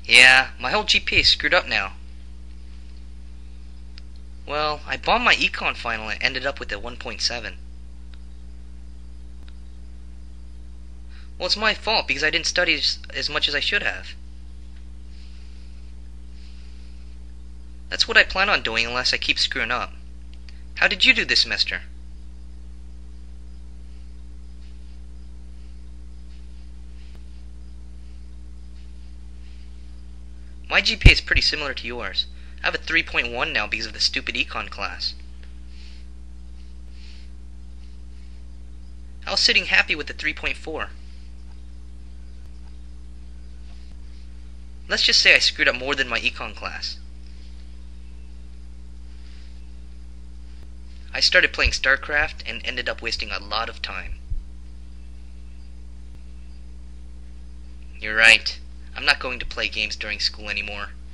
Yeah, my whole GPA is screwed up now. Well, I bombed my econ final and ended up with a 1.7. Well, it's my fault because I didn't study as much as I should have. That's what I plan on doing unless I keep screwing up. How did you do this semester? My GPA is pretty similar to yours. I have a 3.1 now because of the stupid econ class. I was sitting happy with the 3.4. Let's just say I screwed up more than my econ class. I started playing StarCraft and ended up wasting a lot of time. You're right. I'm not going to play games during school anymore.